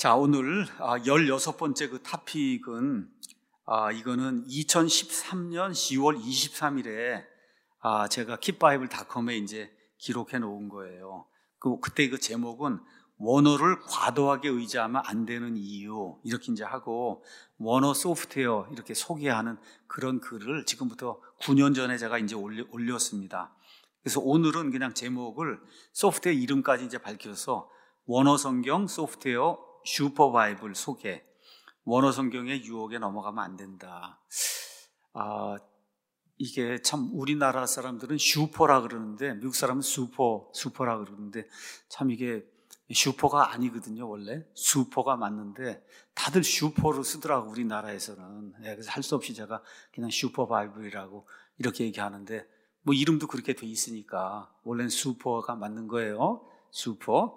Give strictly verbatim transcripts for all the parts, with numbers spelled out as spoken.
자, 오늘 열여섯 번째 그 토픽은 아, 이거는 이천십삼 년 시월 이십삼일에 아, 제가 킵바이블 닷컴에 이제 기록해 놓은 거예요. 그, 그때 그 제목은 원어를 과도하게 의지하면 안 되는 이유, 이렇게 이제 하고, 원어 소프트웨어 이렇게 소개하는 그런 글을 지금부터 구 년 전에 제가 이제 올려, 올렸습니다. 그래서 오늘은 그냥 제목을 소프트웨어 이름까지 이제 밝혀서 원어 성경 소프트웨어 슈퍼바이블 소개, 원어 성경의 유혹에 넘어가면 안 된다. 아, 이게 참 우리나라 사람들은 슈퍼라 그러는데 미국 사람은 슈퍼, 슈퍼라 그러는데 참 이게 슈퍼가 아니거든요. 원래 슈퍼가 맞는데 다들 슈퍼로 쓰더라고, 우리나라에서는. 그래서 할 수 없이 제가 그냥 슈퍼바이블이라고 이렇게 얘기하는데, 뭐 이름도 그렇게 돼 있으니까 원래는 슈퍼가 맞는 거예요. 슈퍼.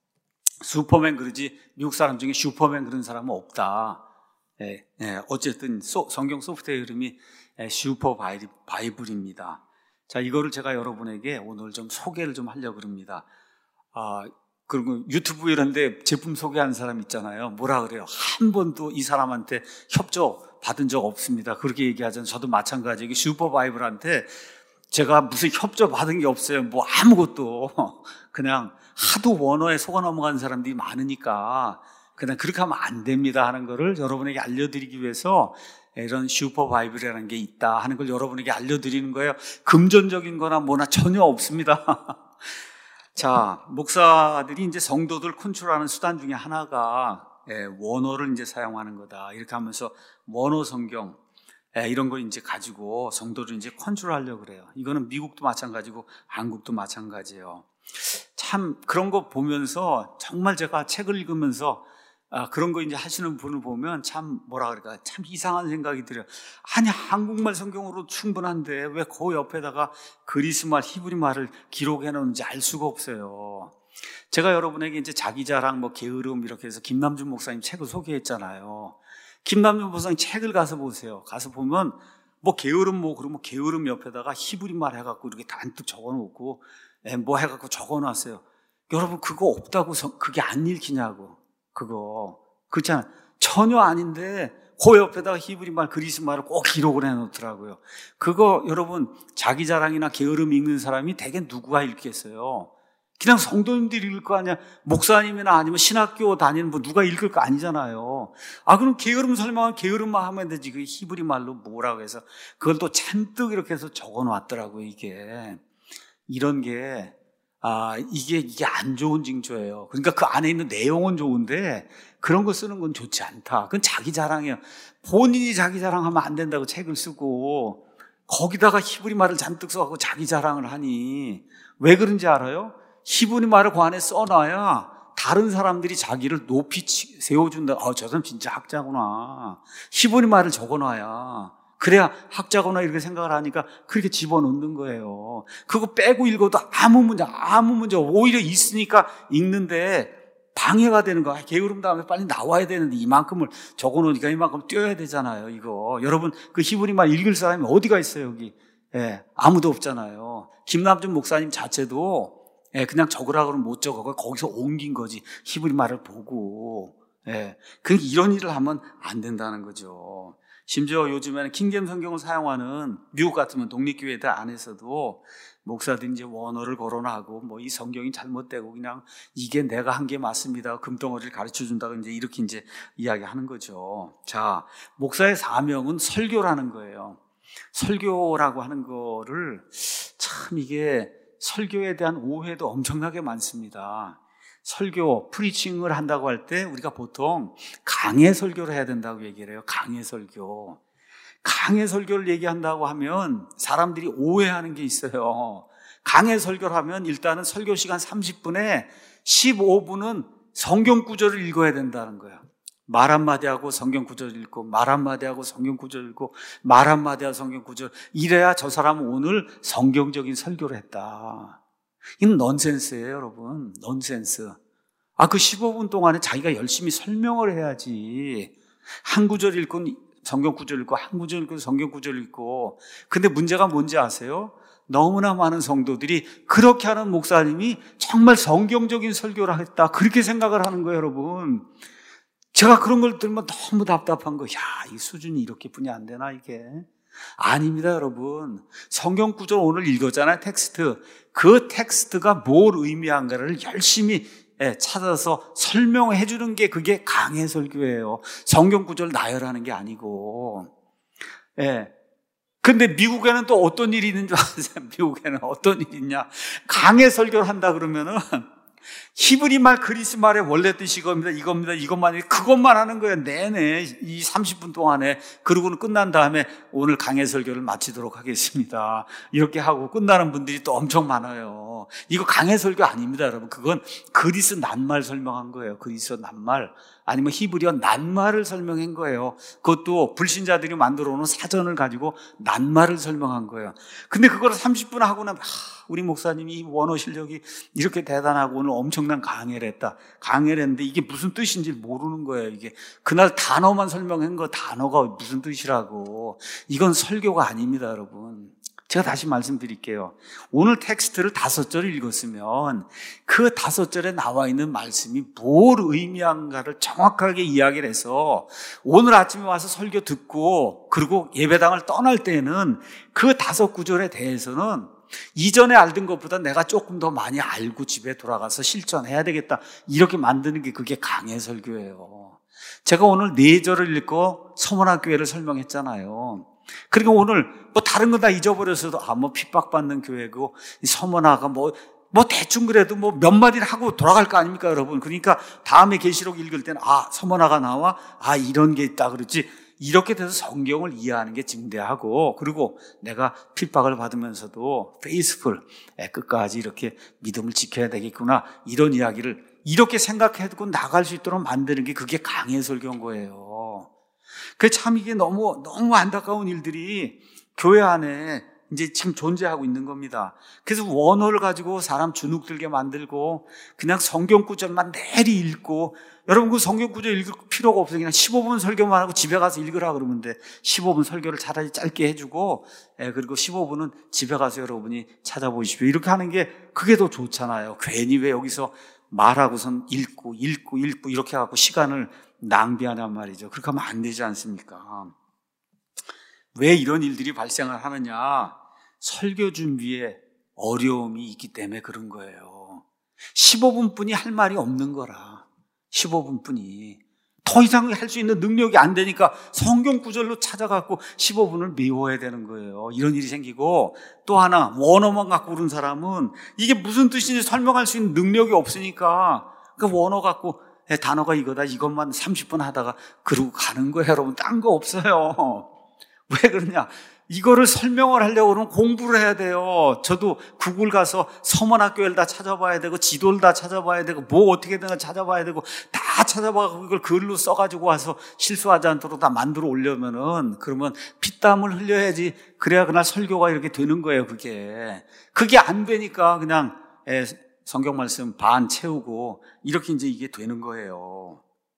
슈퍼맨 그러지 미국 사람 중에 슈퍼맨 그런 사람은 없다. 예, 예, 어쨌든 소, 성경 소프트웨어 이름이 슈퍼바이블입니다. 자, 이거를 제가 여러분에게 오늘 좀 소개를 좀 하려고 합니다. 아, 그리고 유튜브 이런데 제품 소개하는 사람 있잖아요. 뭐라 그래요? 한 번도 이 사람한테 협조 받은 적 없습니다. 그렇게 얘기하잖아요. 저도 마찬가지고 슈퍼바이블한테 제가 무슨 협조 받은 게 없어요. 뭐 아무것도. 그냥 하도 원어에 속아 넘어가는 사람들이 많으니까 그냥 그렇게 하면 안 됩니다 하는 거를 여러분에게 알려드리기 위해서 이런 슈퍼바이블이라는 게 있다 하는 걸 여러분에게 알려드리는 거예요. 금전적인 거나 뭐나 전혀 없습니다. 자, 목사들이 이제 성도들 컨트롤하는 수단 중에 하나가 원어를 이제 사용하는 거다. 이렇게 하면서 원어 성경 이런 걸 이제 가지고 성도를 이제 컨트롤하려고 그래요. 이거는 미국도 마찬가지고 한국도 마찬가지예요. 참 그런 거 보면서 정말 제가 책을 읽으면서 아, 그런 거 이제 하시는 분을 보면 참 뭐라 그럴까, 참 이상한 생각이 들어요. 아니, 한국말 성경으로 충분한데 왜 그 옆에다가 그리스말, 히브리말을 기록해 놓는지 알 수가 없어요. 제가 여러분에게 이제 자기 자랑, 뭐 게으름 이렇게 해서 김남준 목사님 책을 소개했잖아요. 김남준 목사님 책을 가서 보세요. 가서 보면 뭐 게으름 뭐 그러면 게으름 옆에다가 히브리말 해갖고 이렇게 단뜩 적어놓고 뭐 해갖고 적어놨어요. 여러분 그거 없다고 그게 안 읽히냐고. 그거 그렇잖아. 전혀 아닌데 그 옆에다가 히브리말, 그리스말을 꼭 기록을 해놓더라고요. 그거 여러분 자기 자랑이나 게으름 읽는 사람이 대개 누구가 읽겠어요? 그냥 성도님들이 읽을 거 아니야. 목사님이나 아니면 신학교 다니는 뭐 누가 읽을 거 아니잖아요. 아, 그럼 게으름 설명은 게으름만 하면 되지. 그 히브리말로 뭐라고 해서 그걸 또 잔뜩 이렇게 해서 적어놨더라고요. 이게 이런 게 아, 이게, 이게 안 좋은 징조예요. 그러니까 그 안에 있는 내용은 좋은데 그런 거 쓰는 건 좋지 않다. 그건 자기 자랑이에요. 본인이 자기 자랑하면 안 된다고 책을 쓰고 거기다가 히브리 말을 잔뜩 써갖고 자기 자랑을 하니 왜 그런지 알아요? 히브리 말을 그 안에 써놔야 다른 사람들이 자기를 높이 세워준다. 아, 저 사람 진짜 학자구나. 히브리 말을 적어놔야. 그래야 학자거나 이렇게 생각을 하니까 그렇게 집어넣는 거예요. 그거 빼고 읽어도 아무 문제, 아무 문제, 오히려 있으니까 읽는데 방해가 되는 거야. 게으름 다음에 빨리 나와야 되는데 이만큼을 적어놓으니까 이만큼 뛰어야 되잖아요, 이거. 여러분, 그 히브리말 읽을 사람이 어디가 있어요, 여기? 예, 아무도 없잖아요. 김남준 목사님 자체도 예, 그냥 적으라 그러면 못 적어. 거기서 옮긴 거지. 히브리말을 보고. 예, 그 이런 일을 하면 안 된다는 거죠. 심지어 요즘에는 킹잼 성경을 사용하는 미국 같으면 독립교회들 안에서도 목사들이 이제 원어를 거론하고 뭐 이 성경이 잘못되고 그냥 이게 내가 한 게 맞습니다. 금덩어리를 가르쳐 준다고 이제 이렇게 이제 이야기하는 거죠. 자, 목사의 사명은 설교라는 거예요. 설교라고 하는 거를 참 이게 설교에 대한 오해도 엄청나게 많습니다. 설교, 프리칭을 한다고 할 때 우리가 보통 강해 설교를 해야 된다고 얘기를 해요. 강해 설교. 강해 설교를 얘기한다고 하면 사람들이 오해하는 게 있어요. 강해 설교를 하면 일단은 설교 시간 삼십 분에 십오 분은 성경 구절을 읽어야 된다는 거야. 말 한마디 하고 성경 구절 읽고, 말 한마디 하고 성경 구절 읽고, 말 한마디 하고 성경 구절. 이래야 저 사람은 오늘 성경적인 설교를 했다. 이건 넌센스예요, 여러분. 넌센스. 아, 그 십오 분 동안에 자기가 열심히 설명을 해야지. 한 구절 읽고 성경 구절 읽고 한 구절 읽고 성경 구절 읽고. 근데 문제가 뭔지 아세요? 너무나 많은 성도들이 그렇게 하는 목사님이 정말 성경적인 설교를 했다, 그렇게 생각을 하는 거예요, 여러분. 제가 그런 걸 들으면 너무 답답한 거. 야, 이 수준이 이렇게뿐이 안 되나 이게? 아닙니다, 여러분. 성경 구절 오늘 읽었잖아요, 텍스트. 그 텍스트가 뭘 의미한가를 열심히 찾아서 설명해 주는 게 그게 강해 설교예요. 성경 구절 나열하는 게 아니고. 예. 근데 미국에는 또 어떤 일이 있는 줄 아세요? 미국에는 어떤 일이 있냐? 강해 설교를 한다 그러면은 히브리 말, 그리스 말의 원래 뜻이 이겁니다, 이겁니다, 이것만, 그것만 하는 거예요. 내내 이 삼십 분 동안에. 그러고는 끝난 다음에 오늘 강해 설교를 마치도록 하겠습니다. 이렇게 하고 끝나는 분들이 또 엄청 많아요. 이거 강해 설교 아닙니다, 여러분. 그건 그리스 낱말 설명한 거예요. 그리스 낱말. 아니면 히브리어 낱말을 설명한 거예요. 그것도 불신자들이 만들어 놓은 사전을 가지고 낱말을 설명한 거예요. 근데 그걸 삼십 분 하고 나면, 하, 우리 목사님이 원어 실력이 이렇게 대단하고 오늘 엄청난 강해를 했다. 강해를 했는데 이게 무슨 뜻인지 모르는 거예요. 이게 그날 단어만 설명한 거, 단어가 무슨 뜻이라고. 이건 설교가 아닙니다, 여러분. 제가 다시 말씀드릴게요. 오늘 텍스트를 다섯 절 읽었으면 그 다섯 절에 나와 있는 말씀이 뭘 의미한가를 정확하게 이야기를 해서 오늘 아침에 와서 설교 듣고 그리고 예배당을 떠날 때는 그 다섯 구절에 대해서는 이전에 알던 것보다 내가 조금 더 많이 알고 집에 돌아가서 실천해야 되겠다. 이렇게 만드는 게 그게 강해 설교예요. 제가 오늘 네 절을 읽고 서문학교회를 설명했잖아요. 그리고 오늘 뭐 다른 거 다 잊어버려서도 아, 뭐 핍박받는 교회고 서문화가 뭐, 뭐 대충 그래도 뭐 몇 마디를 하고 돌아갈 거 아닙니까, 여러분? 그러니까 다음에 계시록 읽을 때는 아, 서문화가 나와? 아, 이런 게 있다 그러지. 이렇게 돼서 성경을 이해하는 게 증대하고, 그리고 내가 핍박을 받으면서도 페이스풀, 끝까지 이렇게 믿음을 지켜야 되겠구나, 이런 이야기를 이렇게 생각해두고 나갈 수 있도록 만드는 게 그게 강해 설교인 거예요. 그 참 이게 너무 너무 안타까운 일들이 교회 안에 이제 지금 존재하고 있는 겁니다. 그래서 원어를 가지고 사람 주눅 들게 만들고 그냥 성경 구절만 내리 읽고, 여러분 그 성경 구절 읽을 필요가 없어요. 그냥 십오 분 설교만 하고 집에 가서 읽으라 그러면 돼. 십오 분 설교를 차라리 짧게 해주고, 예, 그리고 십오 분은 집에 가서 여러분이 찾아보십시오. 이렇게 하는 게 그게 더 좋잖아요. 괜히 왜 여기서 말하고선 읽고 읽고 읽고 이렇게 해갖고 시간을 낭비하란 말이죠. 그렇게 하면 안 되지 않습니까? 왜 이런 일들이 발생을 하느냐? 설교 준비에 어려움이 있기 때문에 그런 거예요. 십오 분뿐이 할 말이 없는 거라. 십오 분뿐이. 더 이상 할 수 있는 능력이 안 되니까 성경 구절로 찾아갖고 십오 분을 메워야 되는 거예요. 이런 일이 생기고, 또 하나 원어만 갖고 오는 사람은 이게 무슨 뜻인지 설명할 수 있는 능력이 없으니까 그 원어 갖고 단어가 이거다, 이것만 삼십 분 하다가 그러고 가는 거예요. 여러분, 딴 거 없어요. 왜 그러냐? 이거를 설명을 하려고 그러면 공부를 해야 돼요. 저도 구글 가서 서문학교를 다 찾아봐야 되고 지도를 다 찾아봐야 되고 뭐 어떻게 되나 찾아봐야 되고 다 찾아봐서 이걸 글로 써가지고 와서 실수하지 않도록 다 만들어 오려면은, 그러면 피땀을 흘려야지. 그래야 그날 설교가 이렇게 되는 거예요. 그게 그게 안 되니까 그냥 에, 성경 말씀 반 채우고 이렇게 이제 이게 되는 거예요.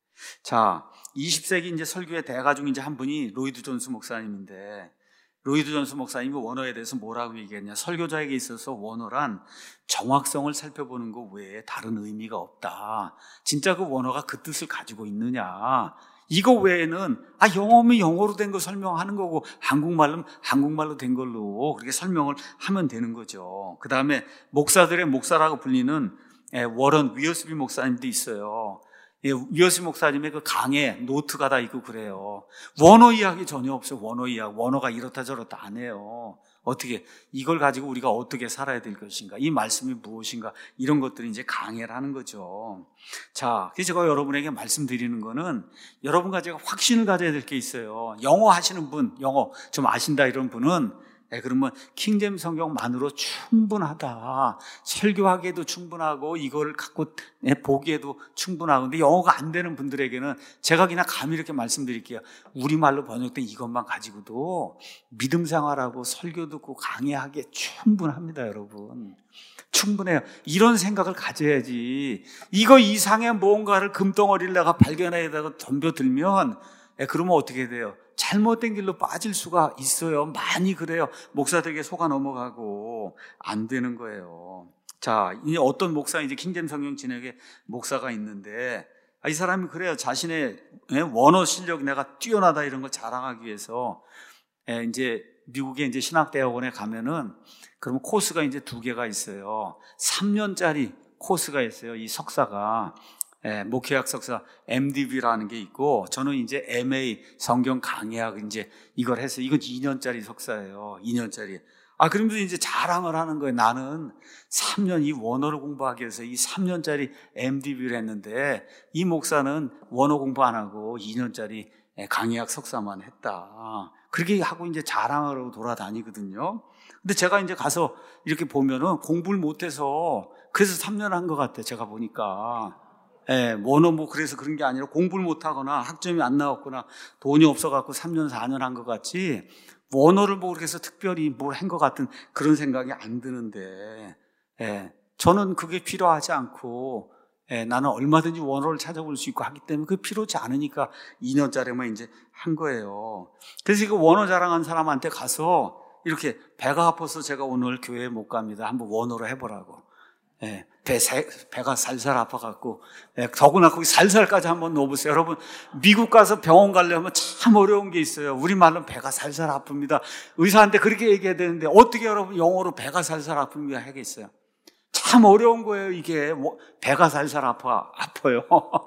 자, 이십 세기 이제 설교의 대가 중 이제 한 분이 로이드 존스 목사님인데, 로이드 존스 목사님이 원어에 대해서 뭐라고 얘기했냐? 설교자에게 있어서 원어란 정확성을 살펴보는 것 외에 다른 의미가 없다. 진짜 그 원어가 그 뜻을 가지고 있느냐? 이거 외에는 아 영어면 영어로 된 거 설명하는 거고 한국말은 한국말로 된 걸로 그렇게 설명을 하면 되는 거죠. 그 다음에 목사들의 목사라고 불리는 워런 위어스비 목사님도 있어요. 위어스비 목사님의 그 강에 노트가 다 있고 그래요. 원어 이야기 전혀 없어요. 원어 이야기, 원어가 이렇다 저렇다 안 해요. 어떻게 이걸 가지고 우리가 어떻게 살아야 될 것인가, 이 말씀이 무엇인가, 이런 것들이 이제 강해를 하는 거죠. 자, 그래서 제가 여러분에게 말씀드리는 거는 여러분과 제가 확신을 가져야 될 게 있어요. 영어 하시는 분, 영어 좀 아신다 이런 분은 네, 그러면 킹제임스 성경만으로 충분하다. 설교하기에도 충분하고 이걸 갖고 네, 보기에도 충분하고. 근데 영어가 안 되는 분들에게는 제가 그냥 감히 이렇게 말씀드릴게요. 우리말로 번역된 이것만 가지고도 믿음 생활하고 설교 듣고 강의하기에 충분합니다, 여러분. 충분해요. 이런 생각을 가져야지. 이거 이상의 뭔가를 금덩어리를 내가 발견해다가 덤벼들면 네, 그러면 어떻게 돼요? 잘못된 길로 빠질 수가 있어요. 많이 그래요. 목사들에게 속아 넘어가고 안 되는 거예요. 자, 이 어떤 목사, 이제 킹제임스 성경 진역에 목사가 있는데 이 사람이 그래요. 자신의 원어 실력 내가 뛰어나다 이런 걸 자랑하기 위해서 이제 미국의 이제 신학대학원에 가면은 그러면 코스가 이제 두 개가 있어요. 삼 년짜리 코스가 있어요. 이 석사가 목회학 석사 엠디비라는 게 있고, 저는 이제 엠에이 성경 강의학 이제 이걸 해서 이건 이 년짜리 석사예요. 이 년짜리. 아, 그러면서 이제 자랑을 하는 거예요. 나는 삼 년 이 원어를 공부하기 위해서 이 삼 년짜리 엠디비를 했는데 이 목사는 원어 공부 안 하고 이 년짜리 강의학 석사만 했다. 그렇게 하고 이제 자랑을 하고 돌아다니거든요. 근데 제가 이제 가서 이렇게 보면은 공부를 못해서 그래서 삼 년 한 것 같아요. 제가 보니까. 예, 원어 뭐 그래서 그런 게 아니라 공부를 못하거나 학점이 안 나왔거나 돈이 없어갖고 삼 년, 사 년 한 것 같지, 원어를 뭐 그렇게 해서 특별히 뭘 한 것 같은 그런 생각이 안 드는데, 예, 저는 그게 필요하지 않고, 예, 나는 얼마든지 원어를 찾아볼 수 있고 하기 때문에 그게 필요치 않으니까 이 년짜리만 이제 한 거예요. 그래서 그 원어 자랑한 사람한테 가서 이렇게 배가 아파서 제가 오늘 교회에 못 갑니다. 한번 원어로 해보라고. 예, 배, 배가 살살 아파갖고, 예, 더구나 거기 살살까지 한번 넣어보세요. 여러분, 미국 가서 병원 가려면 참 어려운 게 있어요. 우리말로는 배가 살살 아픕니다. 의사한테 그렇게 얘기해야 되는데, 어떻게 여러분 영어로 배가 살살 아픕니다 하겠어요? 참 어려운 거예요, 이게. 뭐, 배가 살살 아파, 아파요.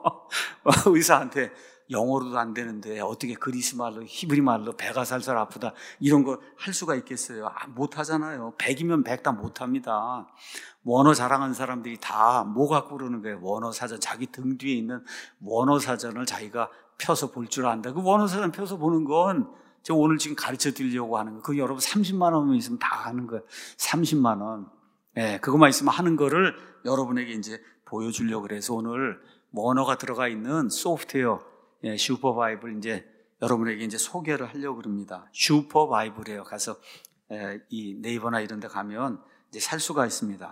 의사한테 영어로도 안 되는데, 어떻게 그리스 말로, 히브리 말로 배가 살살 아프다, 이런 거 할 수가 있겠어요? 아, 못 하잖아요. 백이면 백 다 못 합니다. 원어 자랑한 사람들이 다 뭐 갖고 그러는 거예요? 원어 사전, 자기 등 뒤에 있는 원어 사전을 자기가 펴서 볼 줄 안다. 그 원어 사전 펴서 보는 건 저 오늘 지금 가르쳐 드리려고 하는 거. 그 여러분 삼십만 원만 있으면 다 하는 거예요. 삼십만 원. 예, 그것만 있으면 하는 거를 여러분에게 이제 보여주려고 그래서 오늘 원어가 들어가 있는 소프트웨어, 예, 슈퍼바이블 이제 여러분에게 이제 소개를 하려고 합니다. 슈퍼바이블이에요. 가서 예, 이 네이버나 이런 데 가면 이제 살 수가 있습니다.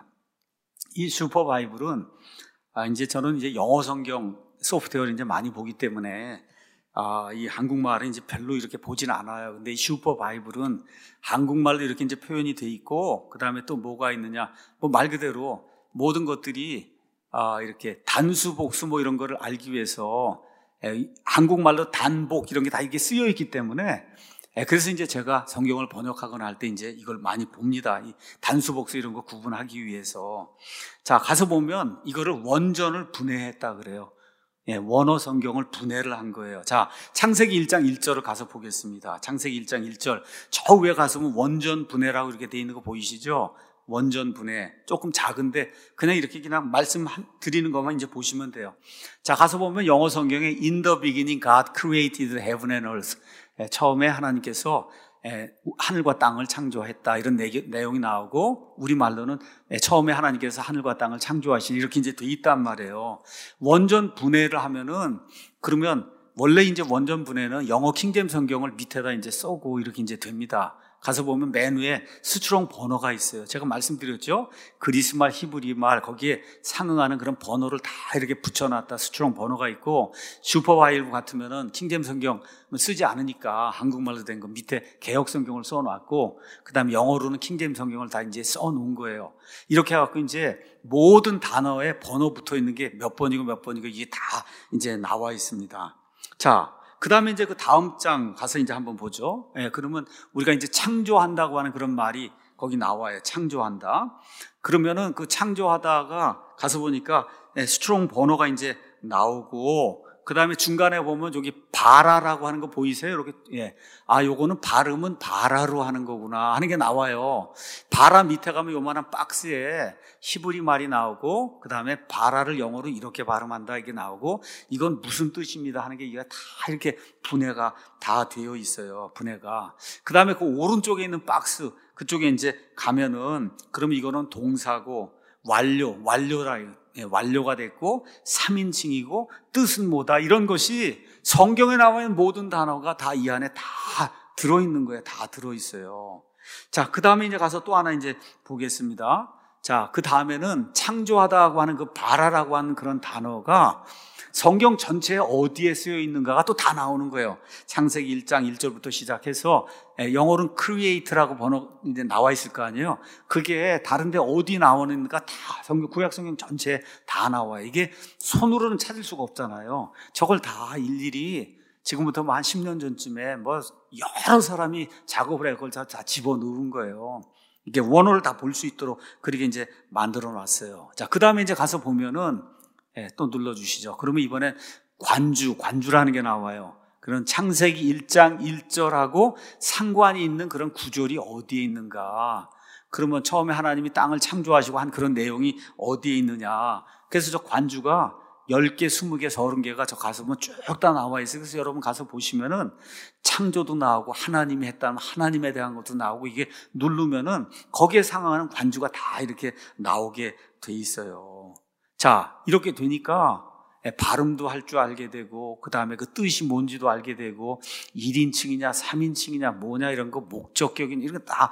이 슈퍼바이블은 아, 이제 저는 이제 영어 성경 소프트웨어를 이제 많이 보기 때문에 아, 이 한국말은 이제 별로 이렇게 보진 않아요. 근데 이 슈퍼바이블은 한국말로 이렇게 이제 표현이 돼 있고, 그 다음에 또 뭐가 있느냐, 뭐 말 그대로 모든 것들이 아, 이렇게 단수, 복수 뭐 이런 거를 알기 위해서 에, 한국말로 단복 이런 게 다 이게 쓰여 있기 때문에, 에, 그래서 이제 제가 성경을 번역하거나 할 때 이제 이걸 많이 봅니다. 이 단수, 복수 이런 거 구분하기 위해서. 자, 가서 보면 이거를 원전을 분해했다 그래요. 예, 원어 성경을 분해를 한 거예요. 자, 창세기 일 장 일 절을 가서 보겠습니다. 창세기 일 장 일 절. 저 위에 가서 보면 원전 분해라고 이렇게 돼 있는 거 보이시죠? 원전 분해. 조금 작은데 그냥 이렇게 그냥 말씀 드리는 것만 이제 보시면 돼요. 자, 가서 보면 영어 성경에 In the beginning God created heaven and earth. 예, 처음에 하나님께서 예, 하늘과 땅을 창조했다, 이런 내용이 나오고, 우리말로는 예, 처음에 하나님께서 하늘과 땅을 창조하시니, 이렇게 이제 돼 있단 말이에요. 원전 분해를 하면은, 그러면 원래 이제 원전 분해는 영어 킹제임 성경을 밑에다 이제 써고 이렇게 이제 됩니다. 가서 보면 맨 위에 스트롱 번호가 있어요. 제가 말씀드렸죠? 그리스말, 히브리말, 거기에 상응하는 그런 번호를 다 이렇게 붙여놨다. 스트롱 번호가 있고, 슈퍼바이블 같으면은 킹제임 성경 쓰지 않으니까 한국말로 된 거 밑에 개역 성경을 써놨고, 그 다음에 영어로는 킹제임 성경을 다 이제 써놓은 거예요. 이렇게 해갖고 이제 모든 단어에 번호 붙어 있는 게 몇 번이고 몇 번이고 이게 다 이제 나와 있습니다. 자, 그 다음에 이제 그 다음 장 가서 이제 한번 보죠. 예, 그러면 우리가 이제 창조한다고 하는 그런 말이 거기 나와요. 창조한다. 그러면은 그 창조하다가 가서 보니까 예, 스트롱 번호가 이제 나오고, 그 다음에 중간에 보면 저기 바라라고 하는 거 보이세요? 이렇게, 예. 아, 요거는 발음은 바라로 하는 거구나 하는 게 나와요. 바라 밑에 가면 요만한 박스에 히브리 말이 나오고, 그 다음에 바라를 영어로 이렇게 발음한다 이게 나오고, 이건 무슨 뜻입니다 하는 게 이게 다 이렇게 분해가 다 되어 있어요. 분해가. 그 다음에 그 오른쪽에 있는 박스, 그쪽에 이제 가면은, 그러면 이거는 동사고, 완료, 완료라, 예, 완료가 됐고, 삼 인칭이고, 뜻은 뭐다, 이런 것이 성경에 나와 있는 모든 단어가 다 이 안에 다 들어있는 거예요. 다 들어있어요. 자, 그 다음에 이제 가서 또 하나 이제 보겠습니다. 자, 그 다음에는 창조하다고 하는 그 바라라고 하는 그런 단어가 성경 전체에 어디에 쓰여 있는가가 또 다 나오는 거예요. 창세기 일 장 일 절부터 시작해서 영어로는 create라고 번호 이제 나와 있을 거 아니에요. 그게 다른데 어디 나오는가 다 성경, 구약 성경 전체에 다 나와요. 이게 손으로는 찾을 수가 없잖아요. 저걸 다 일일이 지금부터 뭐 한 십 년 전쯤에 뭐 여러 사람이 작업을 해 그걸 다, 다 집어넣은 거예요. 이게 원어를 다 볼 수 있도록 그렇게 이제 만들어 놨어요. 자, 그 다음에 이제 가서 보면은 예, 또 눌러주시죠. 그러면 이번엔 관주, 관주라는 게 나와요. 그런 창세기 일 장 일 절하고 상관이 있는 그런 구절이 어디에 있는가. 그러면 처음에 하나님이 땅을 창조하시고 한 그런 내용이 어디에 있느냐. 그래서 저 관주가 열 개, 스무 개, 서른 개가 저 가서 보면 쭉 다 나와 있어요. 그래서 여러분 가서 보시면은 창조도 나오고 하나님이 했다면 하나님에 대한 것도 나오고 이게 누르면은 거기에 상응하는 관주가 다 이렇게 나오게 돼 있어요. 자, 이렇게 되니까 발음도 할 줄 알게 되고 그 다음에 그 뜻이 뭔지도 알게 되고 일 인칭이냐 삼 인칭이냐 뭐냐 이런 거 목적격이냐 이런 거 다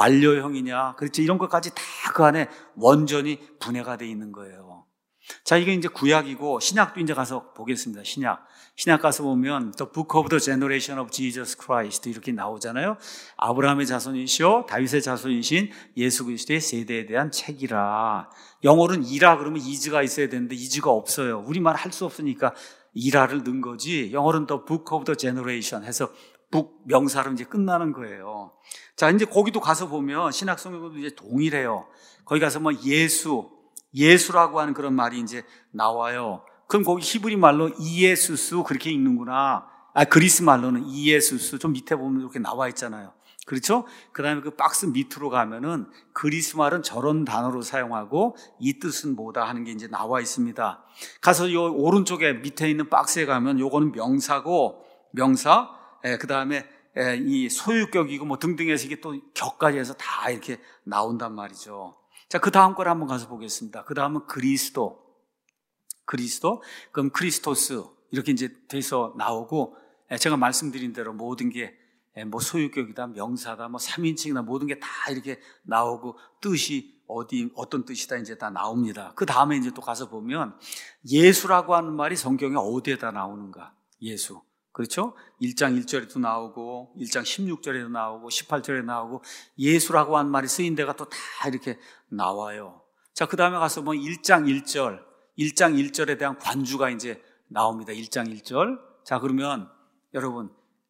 완료형이냐 그렇죠. 이런 것까지 다 그 안에 원전이 분해가 돼 있는 거예요. 자, 이게 이제 구약이고 신약도 이제 가서 보겠습니다. 신약. 신약 가서 보면 The Book of the Generation of Jesus Christ 이렇게 나오잖아요. 아브라함의 자손이시오 다윗의 자손이신 예수 그리스도의 세대에 대한 책이라. 영어로는 이라 그러면 is가 있어야 되는데 is가 없어요. 우리말 할 수 없으니까 이라를 넣은 거지. 영어로는 The Book of the Generation 해서 book 명사로 이제 끝나는 거예요. 자, 이제 거기도 가서 보면 신약 성경도 이제 동일해요. 거기 가서 뭐 예수 예수라고 하는 그런 말이 이제 나와요. 그럼 거기 히브리 말로 이예수스 그렇게 읽는구나. 아, 그리스 말로는 이예수스 좀 밑에 보면 이렇게 나와 있잖아요. 그렇죠? 그 다음에 그 박스 밑으로 가면은 그리스 말은 저런 단어로 사용하고 이 뜻은 뭐다 하는 게 이제 나와 있습니다. 가서 요 오른쪽에 밑에 있는 박스에 가면 요거는 명사고 명사, 예, 그 다음에 예, 이 소유격이고 뭐 등등해서 이게 또 격까지 해서 다 이렇게 나온단 말이죠. 자, 그 다음 걸 한번 가서 보겠습니다. 그 다음은 그리스도. 그리스도, 그럼 크리스토스. 이렇게 이제 돼서 나오고, 제가 말씀드린 대로 모든 게 뭐 소유격이다, 명사다, 뭐 삼 인칭이다, 모든 게 다 이렇게 나오고, 뜻이 어디, 어떤 뜻이다 이제 다 나옵니다. 그 다음에 이제 또 가서 보면, 예수라고 하는 말이 성경에 어디에다 나오는가? 예수. 그렇죠? 일 장 일 절에도 나오고 일 장 십육 절에도 나오고 십팔 절에 나오고 예수라고 한 말이 쓰인 데가 또 다 이렇게 나와요. 자, 그 다음에 가서 뭐 일 장 일 절 일 장 일 절에 대한 관주가 이제 나옵니다. 일 장 일 절. 자, 그러면 여러분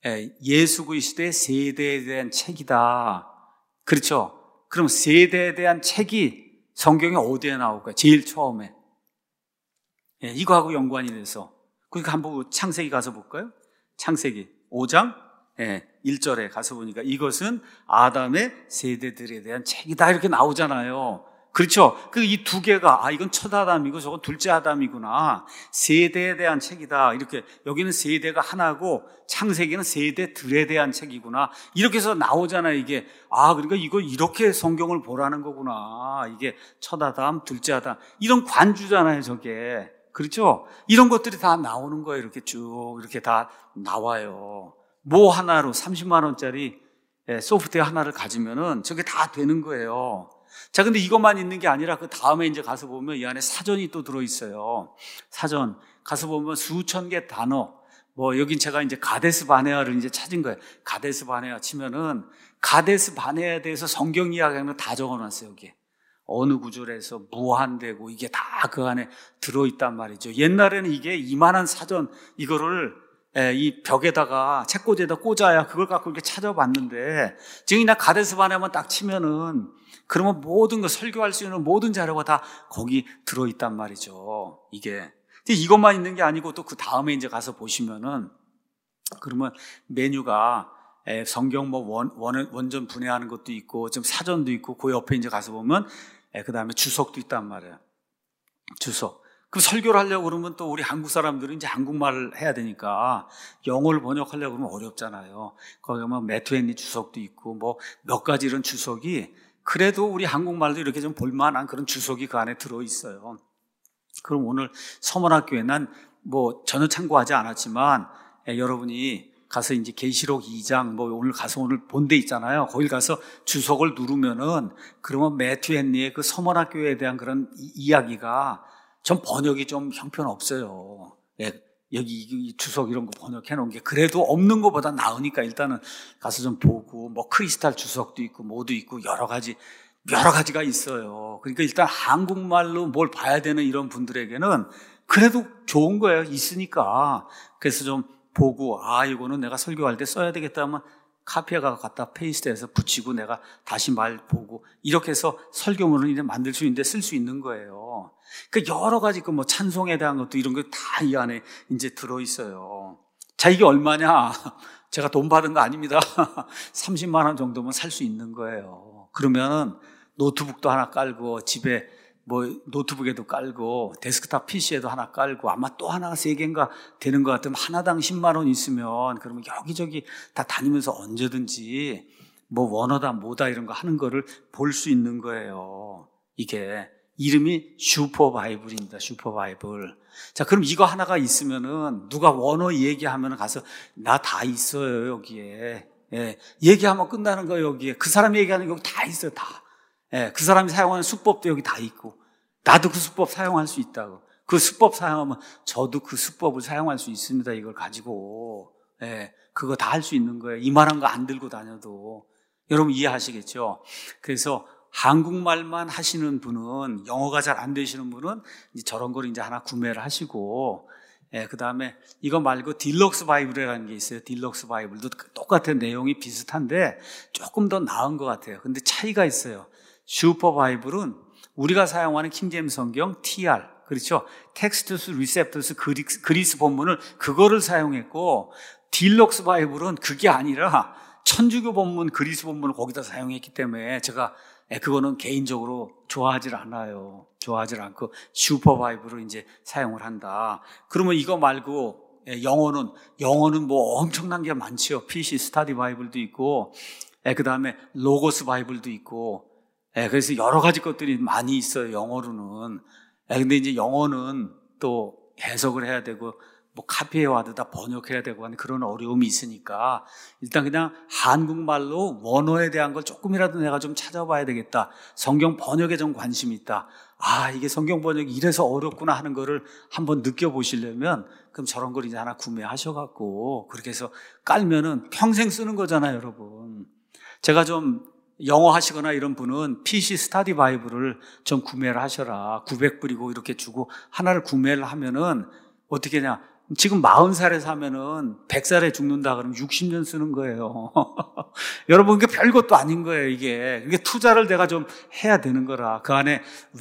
예수 그리스도의 세대에 대한 책이다. 그렇죠? 그럼 세대에 대한 책이 성경에 어디에 나올까요? 제일 처음에. 예, 이거하고 연관이 돼서. 그러니까 한번 창세기 가서 볼까요? 창세기 오 장 예, 일 절에 가서 보니까 이것은 아담의 세대들에 대한 책이다 이렇게 나오잖아요. 그렇죠? 그 이 두 개가 아 이건 첫 아담이고 저건 둘째 아담이구나. 세대에 대한 책이다. 이렇게 여기는 세대가 하나고 창세기는 세대들에 대한 책이구나. 이렇게 해서 나오잖아요. 이게 아 그러니까 이거 이렇게 성경을 보라는 거구나. 이게 첫 아담, 둘째 아담 이런 관주잖아요. 저게. 그렇죠? 이런 것들이 다 나오는 거예요. 이렇게 쭉 이렇게 다 나와요. 뭐 하나로 삼십만 원짜리 소프트웨어 하나를 가지면은 저게 다 되는 거예요. 자, 근데 이것만 있는 게 아니라 그 다음에 이제 가서 보면 이 안에 사전이 또 들어있어요. 사전. 가서 보면 수천 개 단어. 뭐, 여긴 제가 이제 가데스 바네아를 이제 찾은 거예요. 가데스 바네아 치면은 가데스 바네아에 대해서 성경 이야기하는 거 다 적어 놨어요, 여기에. 어느 구절에서 무한되고 이게 다 그 안에 들어있단 말이죠. 옛날에는 이게 이만한 사전, 이거를 이 벽에다가 책꽂이에다 꽂아야 그걸 갖고 이렇게 찾아봤는데 지금 그냥 가데스 바네아만 딱 치면은 그러면 모든 거 설교할 수 있는 모든 자료가 다 거기 들어있단 말이죠. 이게. 근데 이것만 있는 게 아니고 또 그 다음에 이제 가서 보시면은 그러면 메뉴가 성경 뭐 원, 원, 원전 분해하는 것도 있고 좀 사전도 있고 그 옆에 이제 가서 보면 그 다음에 주석도 있단 말이에요. 주석. 그럼 설교를 하려고 그러면 또 우리 한국 사람들은 이제 한국말을 해야 되니까 영어를 번역하려고 그러면 어렵잖아요. 거기 보면 매튜 헨리 주석도 있고 뭐 몇 가지 이런 주석이 그래도 우리 한국말도 이렇게 좀 볼만한 그런 주석이 그 안에 들어있어요. 그럼 오늘 서문학교에 난 뭐 전혀 참고하지 않았지만 에, 여러분이 가서 이제 계시록 이 장 뭐 오늘 가서 오늘 본 데 있잖아요. 거기 가서 주석을 누르면은 그러면 매튜 헨리의 그 서머나 교회에 대한 그런 이, 이야기가 좀 번역이 좀 형편없어요. 예, 여기 이 주석 이런 거 번역해 놓은 게 그래도 없는 것보다 나으니까 일단은 가서 좀 보고 뭐 크리스탈 주석도 있고 뭐도 있고 여러 가지 여러 가지가 있어요. 그러니까 일단 한국말로 뭘 봐야 되는 이런 분들에게는 그래도 좋은 거예요. 있으니까. 그래서 좀 보고 아 이거는 내가 설교할 때 써야 되겠다 하면 카피해가 갖다 페이스트해서 붙이고 내가 다시 말 보고 이렇게 해서 설교문을 이제 만들 수 있는데 쓸 수 있는 거예요. 그 여러 가지 그 뭐 찬송에 대한 것도 이런 거 다 이 안에 이제 들어 있어요. 자, 이게 얼마냐? 제가 돈 받은 거 아닙니다. 삼십만 원 정도면 살 수 있는 거예요. 그러면 노트북도 하나 깔고 집에 뭐 노트북에도 깔고 데스크탑 피시에도 하나 깔고 아마 또 하나 세 개인가 되는 것 같으면 하나당 십만 원 있으면 그러면 여기저기 다 다니면서 언제든지 뭐 원어다 뭐다 이런 거 하는 거를 볼 수 있는 거예요. 이게 이름이 슈퍼바이블입니다. 슈퍼바이블. 자, 그럼 이거 하나가 있으면은 누가 원어 얘기하면 가서 나 다 있어요 여기에. 예, 얘기하면 끝나는 거예요 여기에. 그 사람이 얘기하는 거 여기 다 있어요 다. 예, 그 사람이 사용하는 수법도 여기 다 있고 나도 그 수법 사용할 수 있다고. 그 수법 사용하면 저도 그 수법을 사용할 수 있습니다. 이걸 가지고. 예, 그거 다 할 수 있는 거예요. 이만한 거 안 들고 다녀도. 여러분 이해하시겠죠? 그래서 한국말만 하시는 분은, 영어가 잘 안 되시는 분은 이제 저런 걸 이제 하나 구매를 하시고, 예, 그 다음에 이거 말고 딜럭스 바이블이라는 게 있어요. 딜럭스 바이블도 똑같은 내용이 비슷한데 조금 더 나은 것 같아요. 근데 차이가 있어요. 슈퍼 바이블은 우리가 사용하는 킹제임스 성경 티알, 그렇죠? 텍스투스 리셉터스 그리스, 그리스 본문을 그거를 사용했고, 딜럭스 바이블은 그게 아니라 천주교 본문, 그리스 본문을 거기다 사용했기 때문에 제가 그거는 개인적으로 좋아하질 않아요. 좋아하질 않고 슈퍼 바이블을 이제 사용을 한다. 그러면 이거 말고 영어는 영어는 뭐 엄청난 게 많죠. 피씨 스타디 바이블도 있고, 그 다음에 로고스 바이블도 있고, 그래서 여러 가지 것들이 많이 있어요. 영어로는. 근데 이제 영어는 또 해석을 해야 되고 뭐 카피해 와도 다 번역해야 되고 하는 그런 어려움이 있으니까 일단 그냥 한국말로 원어에 대한 걸 조금이라도 내가 좀 찾아봐야 되겠다. 성경 번역에 좀 관심이 있다. 아, 이게 성경 번역이 이래서 어렵구나 하는 거를 한번 느껴보시려면 그럼 저런 걸 이제 하나 구매하셔갖고 그렇게 해서 깔면은 평생 쓰는 거잖아요, 여러분. 제가 좀 영어 하시거나 이런 분은 피씨 스타디 바이블을 좀 구매를 하셔라. 구백 불이고 이렇게 주고 하나를 구매를 하면은 어떻게 하냐. 지금 마흔 살에 사면은 백 살에 죽는다 그러면 육십 년 쓰는 거예요. 여러분, 이게 별것도 아닌 거예요, 이게. 이게 투자를 내가 좀 해야 되는 거라. 그 안에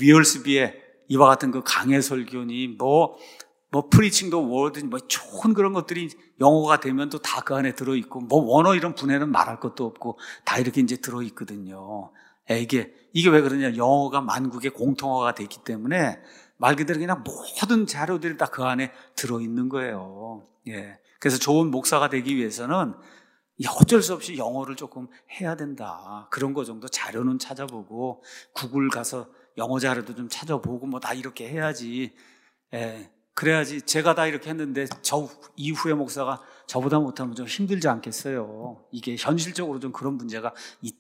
위얼스비의 이와 같은 그 강해 설교니, 뭐, 뭐, 프리칭도 워든, 뭐, 좋은 그런 것들이 영어가 되면 또 다 그 안에 들어있고, 뭐, 원어 이런 분야는 말할 것도 없고, 다 이렇게 이제 들어있거든요. 이게, 이게 왜 그러냐. 영어가 만국의 공통어가 됐기 때문에 말 그대로 그냥 모든 자료들이 다 그 안에 들어있는 거예요. 예. 그래서 좋은 목사가 되기 위해서는 어쩔 수 없이 영어를 조금 해야 된다. 그런 거 정도 자료는 찾아보고, 구글 가서 영어 자료도 좀 찾아보고, 뭐 다 이렇게 해야지. 예. 그래야지. 제가 다 이렇게 했는데 저 이후에 목사가 저보다 못하면 좀 힘들지 않겠어요. 이게 현실적으로 좀 그런 문제가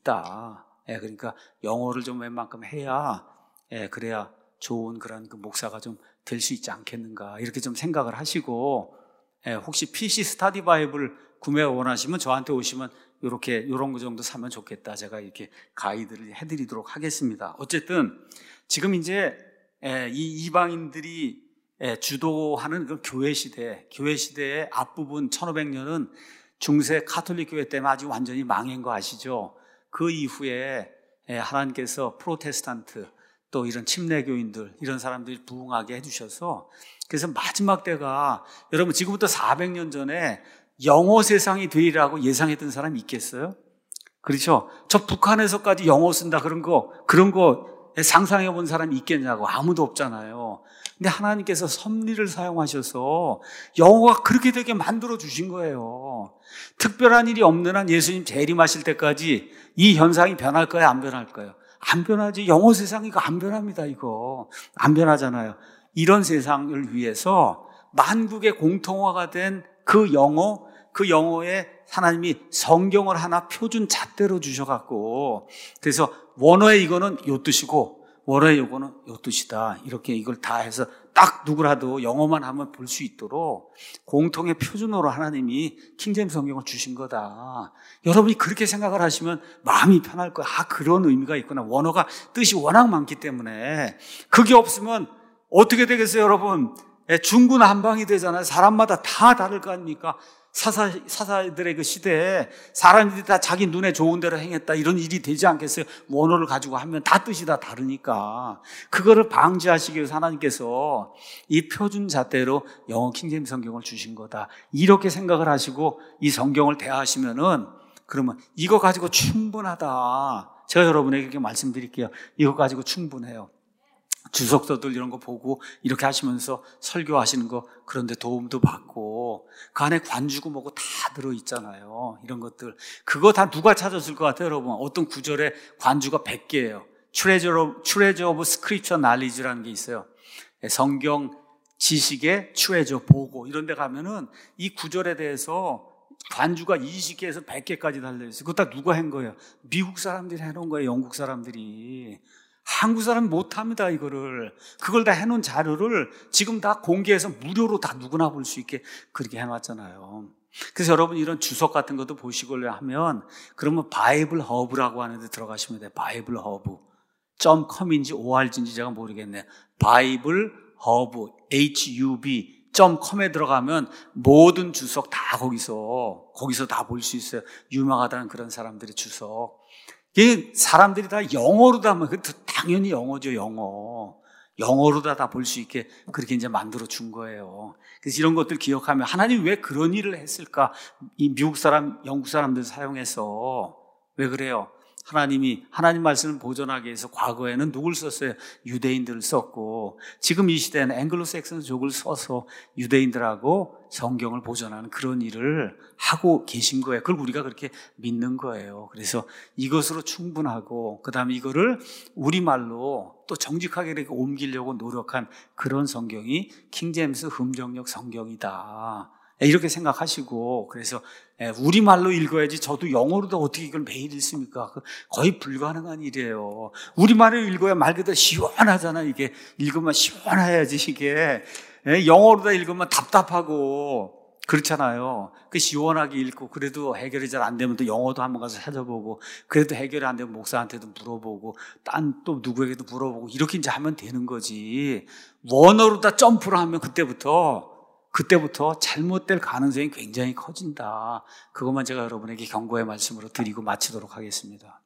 있다. 예. 그러니까 영어를 좀 웬만큼 해야, 예. 그래야 좋은 그런 그 목사가 좀 될 수 있지 않겠는가 이렇게 좀 생각을 하시고, 예, 혹시 피씨 스타디 바이블 구매 원하시면 저한테 오시면 이렇게 이런 거 정도 사면 좋겠다. 제가 이렇게 가이드를 해드리도록 하겠습니다. 어쨌든 지금 이제 예, 이 이방인들이 예, 주도하는 그 교회 시대, 교회 시대의 앞부분 천오백 년은 중세 카톨릭 교회 때문에 아주 완전히 망한 거 아시죠? 그 이후에 예, 하나님께서 프로테스탄트 또 이런 침례교인들 이런 사람들이 부흥하게 해주셔서, 그래서 마지막 때가, 여러분 지금부터 사백 년 전에 영어 세상이 되리라고 예상했던 사람이 있겠어요? 그렇죠? 저 북한에서까지 영어 쓴다 그런 거 그런 거 상상해 본 사람이 있겠냐고. 아무도 없잖아요. 근데 하나님께서 섭리를 사용하셔서 영어가 그렇게 되게 만들어 주신 거예요. 특별한 일이 없는 한 예수님 재림하실 때까지 이 현상이 변할 거예요, 안 변할 거예요? 안 변하지. 영어 세상 이거 안 변합니다. 이거 안 변하잖아요. 이런 세상을 위해서 만국의 공통화가 된 그 영어, 그 영어에 하나님이 성경을 하나 표준 잣대로 주셔갖고, 그래서 원어에 이거는 요 뜻이고 원어에 이거는 요 뜻이다, 이렇게 이걸 다 해서 딱 누구라도 영어만 하면 볼 수 있도록 공통의 표준어로 하나님이 킹제임스 성경을 주신 거다. 여러분이 그렇게 생각을 하시면 마음이 편할 거야. 아, 그런 의미가 있구나. 원어가 뜻이 워낙 많기 때문에. 그게 없으면 어떻게 되겠어요, 여러분? 중구난방이 되잖아요. 사람마다 다 다를 거 아닙니까? 사사, 사사들의 그 시대에 사람들이 다 자기 눈에 좋은 대로 행했다, 이런 일이 되지 않겠어요? 원어를 가지고 하면 다 뜻이 다 다르니까. 그거를 방지하시기 위해서 하나님께서 이 표준 잣대로 영어 킹제임스 성경을 주신 거다, 이렇게 생각을 하시고 이 성경을 대하시면은, 그러면 이거 가지고 충분하다. 제가 여러분에게 이렇게 말씀드릴게요. 이거 가지고 충분해요. 주석서들 이런 거 보고 이렇게 하시면서 설교하시는 거, 그런데 도움도 받고 그 안에 관주고 뭐고 다 들어있잖아요. 이런 것들, 그거 다 누가 찾았을 것 같아요, 여러분? 어떤 구절에 관주가 백 개예요. Treasure of, Treasure of Scripture Knowledge라는 게 있어요. 성경 지식의 트레저, 보고, 이런 데 가면은 이 구절에 대해서 관주가 이십 개에서 백 개까지 달려있어요. 그거 다 누가 한 거예요? 미국 사람들이 해놓은 거예요. 영국 사람들이. 한국 사람이 못합니다, 이거를. 그걸 다 해놓은 자료를 지금 다 공개해서 무료로 다 누구나 볼 수 있게 그렇게 해놨잖아요. 그래서 여러분 이런 주석 같은 것도 보시고 하면, 그러면 바이블 허브라고 하는데 들어가시면 돼요. 바이블 허브. .com인지 org인지 제가 모르겠네요. 바이블 허브, 에이치 유 비 닷컴에 들어가면 모든 주석 다 거기서, 거기서 다 볼 수 있어요. 유명하다는 그런 사람들의 주석. 이게 사람들이 다 영어로 다, 당연히 영어죠, 영어. 영어로 다 다 볼 수 있게 그렇게 이제 만들어 준 거예요. 그래서 이런 것들 기억하면, 하나님이 왜 그런 일을 했을까? 이 미국 사람, 영국 사람들 사용해서. 왜 그래요? 하나님이, 하나님 말씀을 보존하기 위해서 과거에는 누굴 썼어요? 유대인들을 썼고, 지금 이 시대에는 앵글로색슨족을 써서 유대인들하고 성경을 보존하는 그런 일을 하고 계신 거예요. 그걸 우리가 그렇게 믿는 거예요. 그래서 이것으로 충분하고, 그 다음에 이거를 우리말로 또 정직하게 이렇게 옮기려고 노력한 그런 성경이 킹제임스 흠정역 성경이다, 이렇게 생각하시고, 그래서 우리말로 읽어야지, 저도 영어로도 어떻게 이걸 매일 읽습니까? 거의 불가능한 일이에요. 우리말로 읽어야 말 그대로 시원하잖아요. 이게 읽으면 시원해야지. 이게 영어로 다 읽으면 답답하고 그렇잖아요. 그 시원하게 읽고, 그래도 해결이 잘 안 되면 또 영어도 한번 가서 찾아보고, 그래도 해결이 안 되면 목사한테도 물어보고, 딴 또 누구에게도 물어보고, 이렇게 이제 하면 되는 거지. 원어로 다 점프를 하면 그때부터 그때부터 잘못될 가능성이 굉장히 커진다. 그것만 제가 여러분에게 경고의 말씀으로 드리고 마치도록 하겠습니다.